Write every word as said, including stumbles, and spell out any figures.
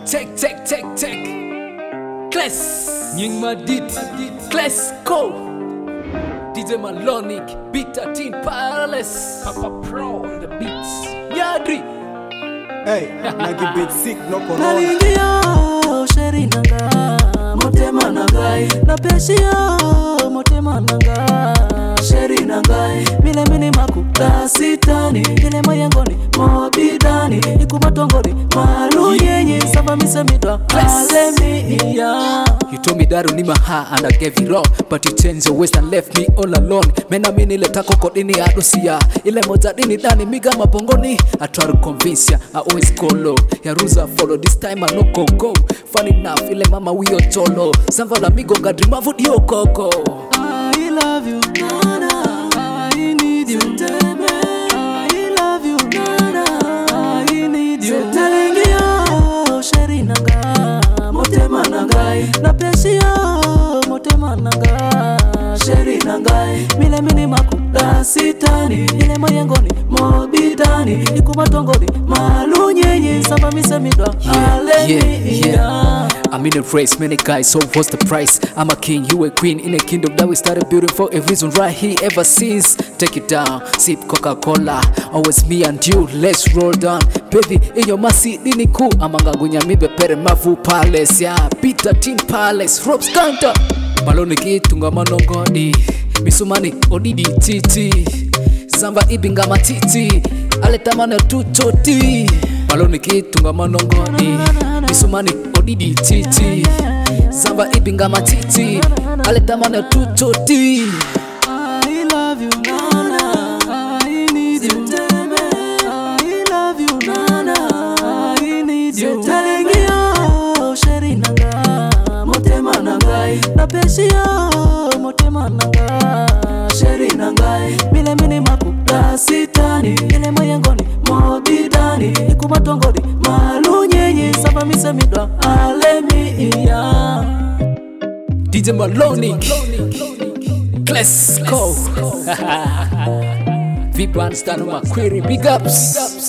Check, check, check, check. Class, Nying Madit, Class Ko, D J Malonic, Beat thirteen Palace, Papa Pro on the beats. Yadri. Hey, Nagi beat sick no corona. Nalingia sheri nanga, motema nangai. Napeshia motema nanga, sheri nangai. Mile mini makuta sitani, ile mayangoni mobidani, ikumatongoni malu yenye saba misemidwa alemi iya. You told me that only my heart and I gave it all, but you changed your ways and left me all alone. Mena mini le tako kodini adosia, ile moja dini dani miga mapongoni. I try to convince ya, I always go low. Ya ruza follow, this time I no go go. Funny enough, ile mama we yo cholo. Samva la migo gadri mavudi yo koko. I love you, nana. I need you, I love you, nana. I need you. Nalingia sheri nanga, motema nangai. Napeshia motema nanga, sheri nangai. Mile mini makuta sitani, ile mayangoni mobidani, ikumatongoni malu nyenye saba misemidwa alemi iya. I'm in a race, many guys, so what's the price? I'm a king, you a queen, in a kingdom that we started building for a reason right here ever since. Take it down, sip Coca-Cola, always me and you, let's roll down. Baby, in your mercy, dini ku amanga gunya mibe pere mafu palace, yeah. Beat thirteen Palace, ropes counter. Maloni kitunga manongoni, misumani odidi titi, zamba ibinga matiti, aletamane tutoti. Maloni kitunga manongoni, misumani odidi titi, zamba ibinga matiti, aletamane tutoti. I love you, nana. I need you, I love you, nana. I need you. Nalingia sheri nanga, motema nangai. Napeshia motema nanga, sheri nangai. Mile mini makuta sitani, ile mayangoni mobidani, ikumatongoni malu nyenye saba misemidwa alemi iya. D J Malonic, Class Ko. V-Band stand on my query, big ups.